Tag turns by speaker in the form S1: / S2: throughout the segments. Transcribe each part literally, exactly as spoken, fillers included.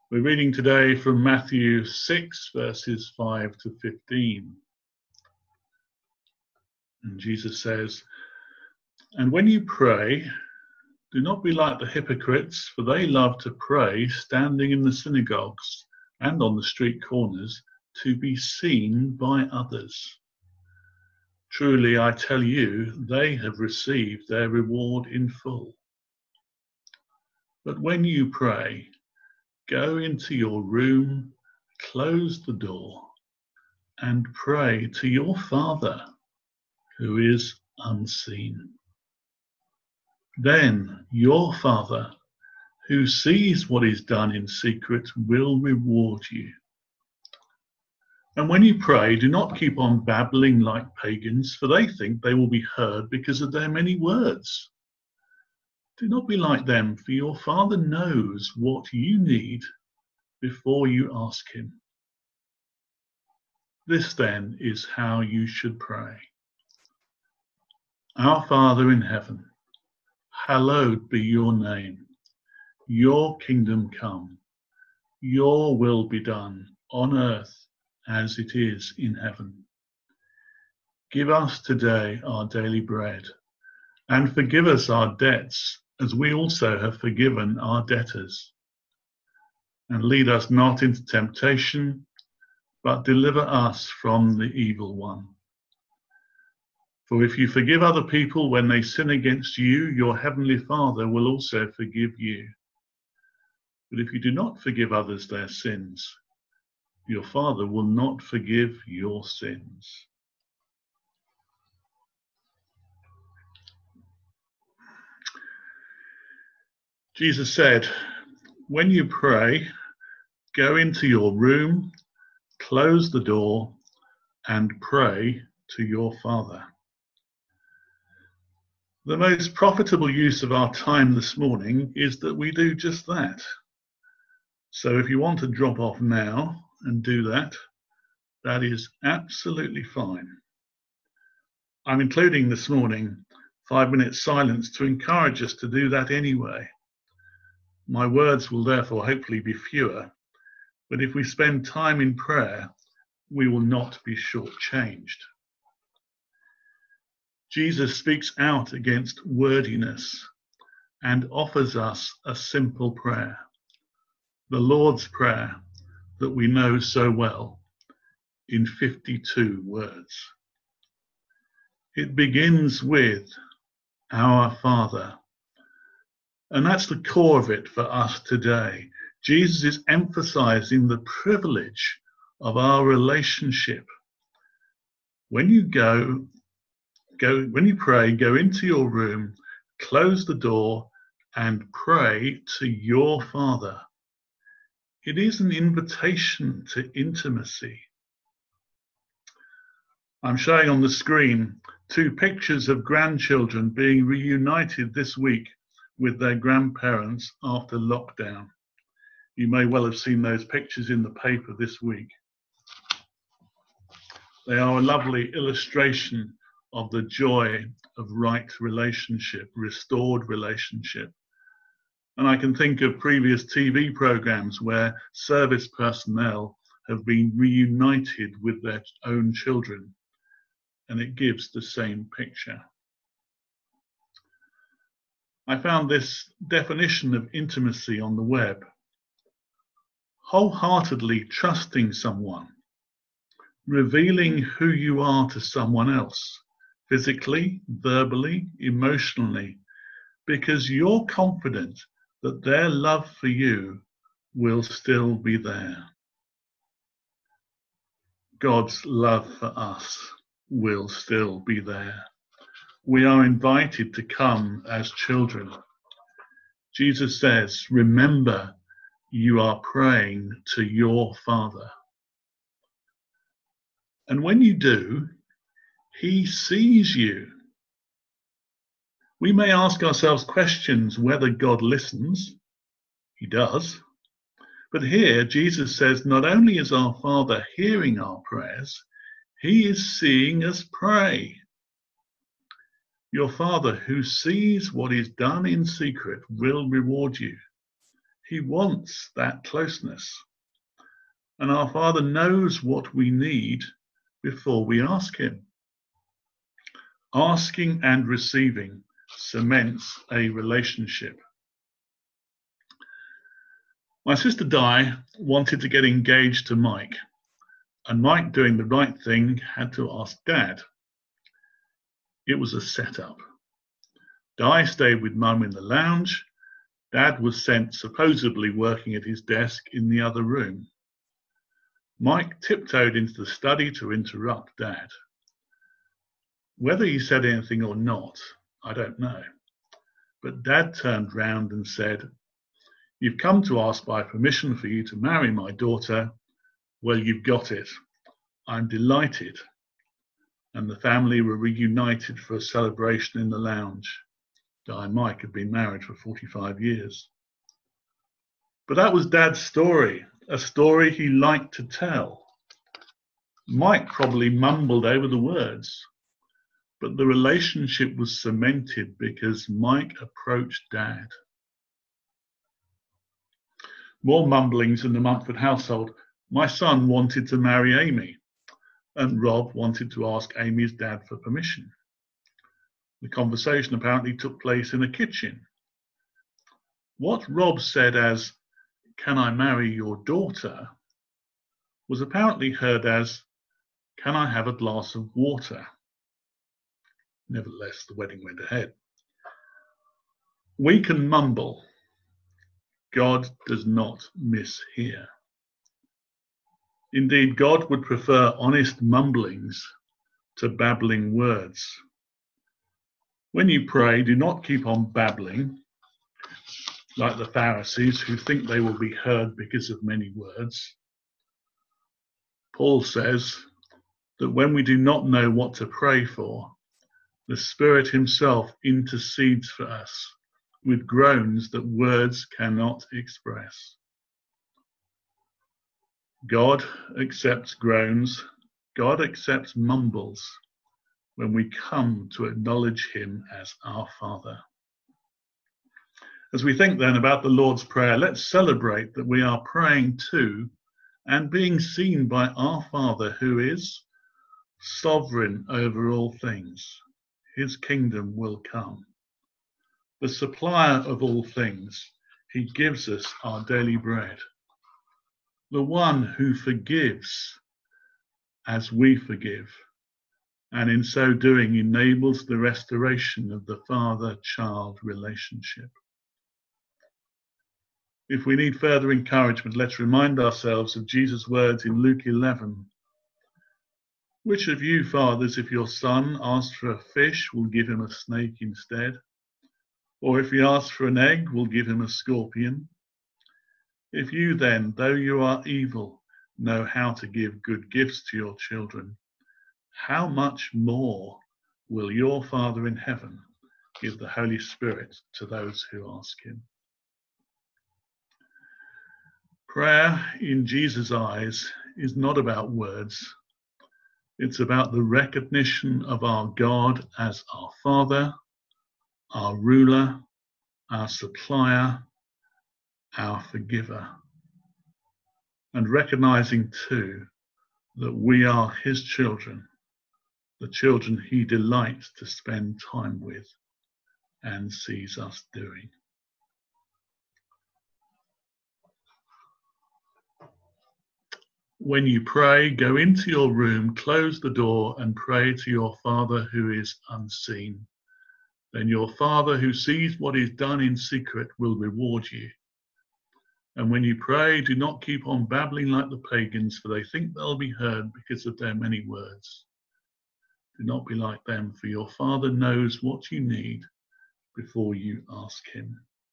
S1: We're reading today from Matthew six, verses five to fifteen. And Jesus says, "And when you pray, do not be like the hypocrites, for they love to pray standing in the synagogues and on the street corners to be seen by others. Truly, I tell you, they have received their reward in full. But when you pray, go into your room, close the door, and pray to your Father who is unseen. Then your Father who sees what is done in secret will reward you. And when you pray, do not keep on babbling like pagans, for they think they will be heard because of their many words. Do not be like them, for your Father knows what you need before you ask him. This then is how you should pray. Our Father in heaven, hallowed be your name. Your kingdom come. Your will be done on earth as it is in heaven. Give us today our daily bread, and forgive us our debts as we also have forgiven our debtors. And lead us not into temptation, but deliver us from the evil one. For if you forgive other people when they sin against you, your heavenly Father will also forgive you. But if you do not forgive others their sins, your Father will not forgive your sins." Jesus said, when you pray, go into your room, close the door, and pray to your Father. The most profitable use of our time this morning is that we do just that. So if you want to drop off now and do that, that is absolutely fine. I'm including this morning five minutes silence to encourage us to do that anyway. My words will therefore hopefully be fewer, but if we spend time in prayer, we will not be shortchanged. Jesus speaks out against wordiness and offers us a simple prayer, the Lord's Prayer that we know so well, in fifty-two words. It begins with our Father, and that's the core of it for us today. Jesus is emphasizing the privilege of our relationship. When you go, go, when you pray, go into your room, close the door, and pray to your Father. It is an invitation to intimacy. I'm showing on the screen two pictures of grandchildren being reunited this week with their grandparents after lockdown. You may well have seen those pictures in the paper this week. They are a lovely illustration of the joy of right relationship, restored relationship. And I can think of previous T V programs where service personnel have been reunited with their own children, and it gives the same picture. I found this definition of intimacy on the web: wholeheartedly trusting someone, revealing who you are to someone else, physically, verbally, emotionally, because you're confident that their love for you will still be there. God's love for us will still be there. We are invited to come as children. Jesus says, remember, you are praying to your Father. And when you do, he sees you. We may ask ourselves questions whether God listens. He does. But here, Jesus says, not only is our Father hearing our prayers, he is seeing us pray. Your Father who sees what is done in secret will reward you. He wants that closeness. And our Father knows what we need before we ask him. Asking and receiving cements a relationship. My sister Di wanted to get engaged to Mike, and Mike, doing the right thing, had to ask Dad. It was a setup. Di stayed with Mum in the lounge. Dad was sent supposedly working at his desk in the other room. Mike tiptoed into the study to interrupt Dad. Whether he said anything or not, I don't know. But Dad turned round and said, "You've come to ask my permission for you to marry my daughter. Well, you've got it. I'm delighted." And the family were reunited for a celebration in the lounge. Di and Mike had been married for forty-five years. But that was Dad's story, a story he liked to tell. Mike probably mumbled over the words, but the relationship was cemented because Mike approached Dad. More mumblings in the Mumford household. My son wanted to marry Amy, and Rob wanted to ask Amy's dad for permission. The conversation apparently took place in a kitchen. What Rob said as, "Can I marry your daughter?" was apparently heard as, "Can I have a glass of water?" Nevertheless, the wedding went ahead. We can mumble. God does not mishear. Indeed, God would prefer honest mumblings to babbling words. When you pray, do not keep on babbling like the Pharisees who think they will be heard because of many words. Paul says that when we do not know what to pray for, the Spirit himself intercedes for us with groans that words cannot express. God accepts groans, God accepts mumbles when we come to acknowledge him as our Father. As we think then about the Lord's Prayer, let's celebrate that we are praying to and being seen by our Father who is sovereign over all things. His kingdom will come. The supplier of all things, he gives us our daily bread. The one who forgives as we forgive, and in so doing enables the restoration of the father-child relationship. If we need further encouragement, let's remind ourselves of Jesus' words in Luke eleven. Which of you fathers, if your son asks for a fish, will give him a snake instead? Or if he asks for an egg, will give him a scorpion? If you then, though you are evil, know how to give good gifts to your children, how much more will your Father in heaven give the Holy Spirit to those who ask him? Prayer in Jesus' eyes is not about words. It's about the recognition of our God as our Father, our ruler, our supplier, our forgiver, and recognizing too that we are his children, the children he delights to spend time with and sees us doing. When you pray, go into your room, close the door, and pray to your Father who is unseen. Then your Father who sees what is done in secret will reward you. And when you pray, do not keep on babbling like the pagans, for they think they'll be heard because of their many words. Do not be like them, for your Father knows what you need before you ask him.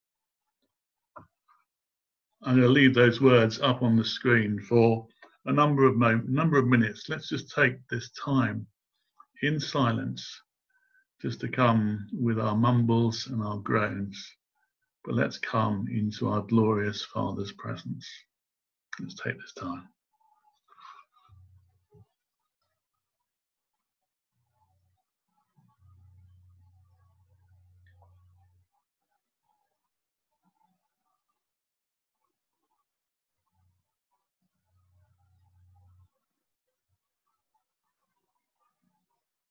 S1: I'm going to leave those words up on the screen for a number of moments, number of minutes. Let's just take this time in silence just to come with our mumbles and our groans, but let's come into our glorious Father's presence. Let's take this time.